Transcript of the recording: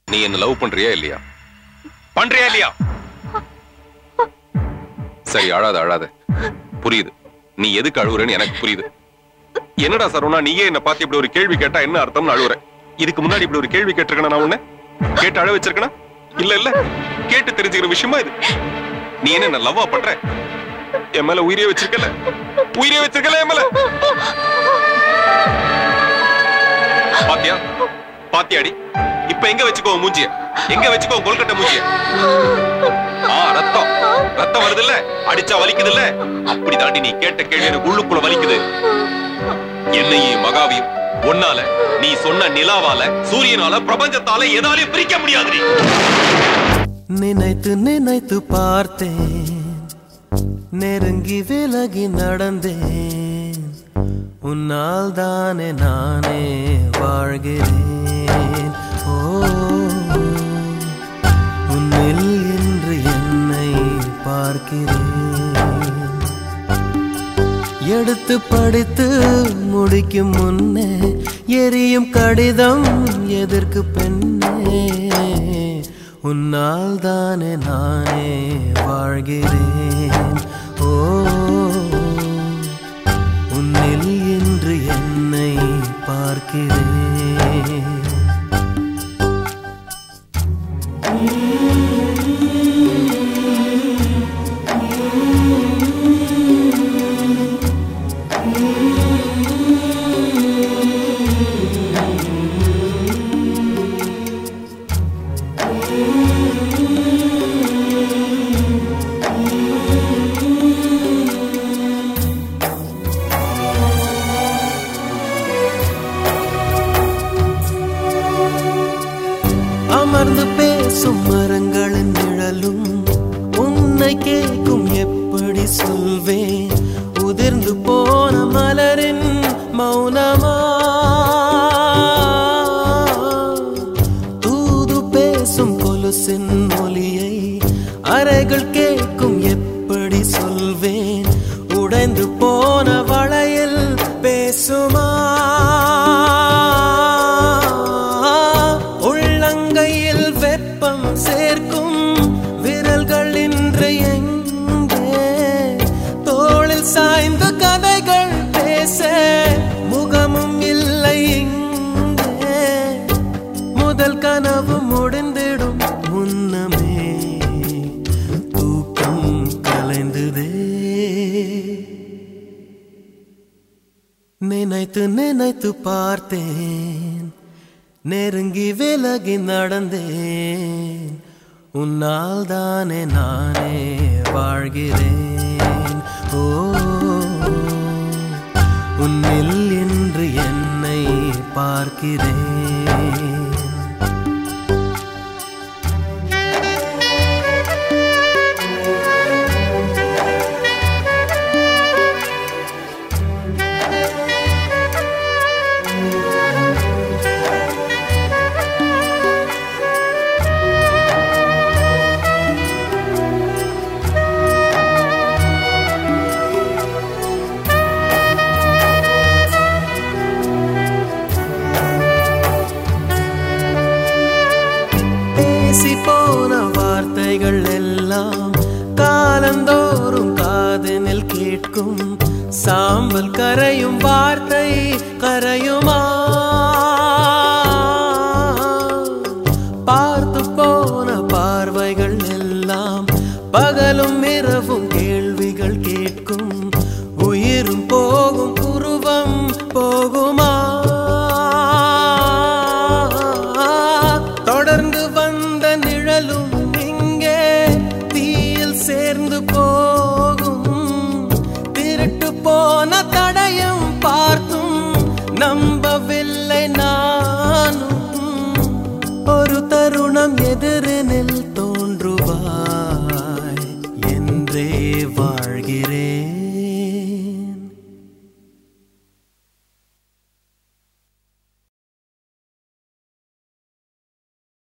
நீ என்ன லவ் பண்றியா இல்லையா? பண்றியா இல்லையா? சரி, அழாத அழாத. புரியுது நீ எதுக்கு அழுவுறன்னு எனக்கு புரியுது. என்னடா சரவணா, நீயே என்ன பார்த்து இப்படி ஒரு கேள்வி கேட்டா என்ன அர்த்தம்னு அழுவுற? இதுக்கு முன்னாடி இப்படி ஒரு கேள்வி கேட்டிருக்கேன் நான் உன்ன? கேட்டு அழ வச்சிருக்கேனா? இல்ல இல்ல, கேட்டு தெரிஞ்சுக்கிற விஷயமா இது. நீ என்ன லவ்வா பண்ற? என் மேல உயிரே வச்சிருக்கல, உயிரே வச்சிருக்கல என் மேல. பாத்தியா பாத்தியாடி? இப்ப எங்க வச்சுக்கோ மூஞ்சிய? எங்க வச்சுக்கோ கொல்கட்டை மூஞ்சிய? ரத்தம் ரத்தம் வருது இல்ல, அடிச்சா வலிக்குது இல்ல. அப்படி தாண்டி நீ கேட்ட கேள்வி எனக்கு உள்ளுக்குள்ள வலிக்குது. என்னையும் மகாவையும் ஒன்னால, நீ சொன்ன நிலாவால, சூரியனால, பிரபஞ்சத்தால எதாலையும் பிரிக்க முடியாது. நினைத்து நினைத்து பார்த்தேன், நெருங்கி விலகி நடந்தேன். உன்னால் தானே நானே வாழ்கிறேன். ஓ, உன்னில் இன்று என்னை பார்க்கிறேன். எடுத்து படித்து முடிக்கும் முன்னே எரியும் கடிதம் எதற்கு பெண்ணே? உன்னால் தானே நானே வாழ்கிறேன். ஓ, உன்னில் இன்று என்னை பார்க்கிறேன். அமர்ந்து பேசும் மரங்களின் நிழலும் உன்னை கேட்கும், எப்படி சொல்வேன்? உதிர்ந்து போன மலரின் மௌனமா? தூது பேசும் கொலுசின் ஒலியை அறைகள் கேட்கும், எப்படி சொல்வேன்? உடைந்து போன வளையல் பேசுமா? உள்ளங்கையில் வெப்பம் சேர்க்கும் விரல்கள் இன்று எங்கே? தோளில் சாய்ந்து கதைகள் பேச முகமும் இல்லை இங்கே. முதல் கனவு முடிந்திடும் முன்னமே தூக்கம் கலைந்ததே. நினைத்து நினைத்து பார்த்தேன், நெருங்கி விலகி நடந்தேன். உன்னால் தானே நானே வாழ்கிறேன். ஓ, உன்னில் இன்று என்னை பார்க்கிறேன். போன வார்த்தைகள் எல்லாம் காலந்தோறும் காதனில் கேட்கும். சாம்பல் கரையும் வார்த்தை கரையுமா? பார்த்து போன பார்வைகள் எல்லாம் பகலும் இரவும் கேள்விகள் கேட்கும். உயிரும் போகும், உருவம் போகுமா? தொடர்ந்து வந்த நிழலும் இங்கே தீயில் சேர்ந்து போகும். திருட்டு போன தடையும் பார்த்தும் நம்பவில்லை நானும். ஒரு தருணம் எதிரே